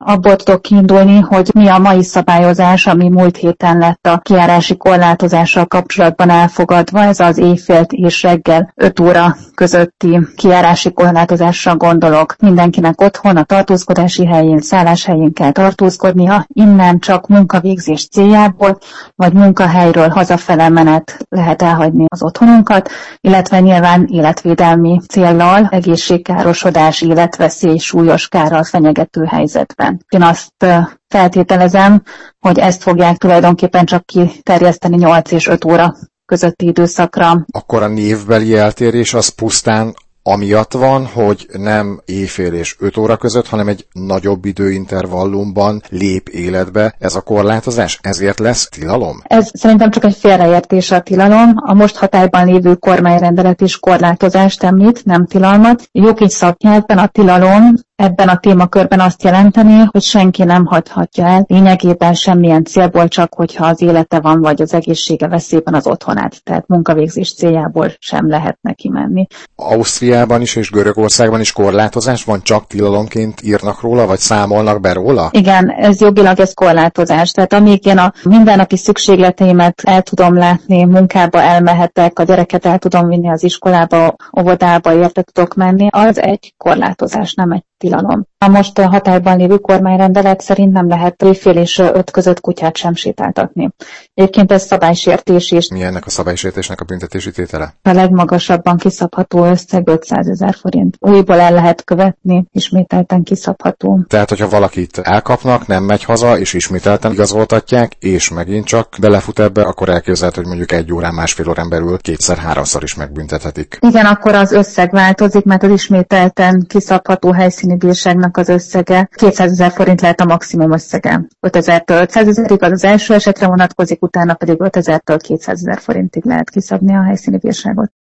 abból tudok kiindulni, hogy mi a mai szabályozás, ami múlt héten lett a kijárási korlátozással kapcsolatban elfogadva. Ez az éjfél és reggel 5 óra közötti kijárási korlátozásra gondolok. Mindenkinek otthon, a tartózkodási helyén, szálláshelyén kell tartózkodnia, innen csak munkavégzés céljából, vagy munkahelyről hazafele menet lehet elhagyni az otthonunkat, illetve nyilván életvédelmi céllal, egészségkárosodás, életveszély, súlyos kárral fenyegető helyzetben. Én azt feltételezem, hogy ezt fogják tulajdonképpen csak kiterjeszteni 8 és 5 óra közötti időszakra. Akkor a névbeli eltérés az pusztán amiatt van, hogy nem éjfél és 5 óra között, hanem egy nagyobb időintervallumban lép életbe ez a korlátozás? Ezért lesz tilalom? Ez szerintem csak egy félreértés a tilalom. A most hatályban lévő kormányrendelet is korlátozást említ, nem tilalmat. Jogi szaknyelvben a tilalom ebben a témakörben azt jelenteni, hogy senki nem hagyhatja el lényegében semmilyen célból, csak hogyha az élete van, vagy az egészsége veszélyben az otthonát. Tehát munkavégzés céljából sem lehet neki menni. Ausztriában is és Görögországban is korlátozás van, csak tilalomként írnak róla, vagy számolnak be róla? Igen, ez jogilag ez korlátozás. Tehát amíg én a mindennapi szükségleteimet el tudom látni, munkába elmehetek, a gyereket el tudom vinni az iskolába, óvodába, érte tudok menni, az egy korlátozás, nem egy tilalom. A most hatályban lévő kormányrendelet szerint nem lehet éjfél és 5 között kutyát sem sétáltatni. Egyébként ez szabálysértés is. Mi ennek a szabálysértésnek a büntetési tétele? A legmagasabban kiszabható összeg 500 000 forint. Újból el lehet követni, ismételten kiszabható. Tehát, hogyha valakit elkapnak, nem megy haza, és ismételten igazoltatják, és megint csak belefut ebbe, akkor elképzelhető, hogy mondjuk 1 órán, másfél órán belül 2-3-szor is megbüntethetik. Igen, akkor az összeg változik, mert az ismételten kiszabható helyszíni bírságnak az összege 200 000 forint lehet a maximum összege. 5000-től 500 000-ig az első esetre vonatkozik, utána pedig 5000-től 200 000 forintig lehet kiszabni a helyszíni bírságot.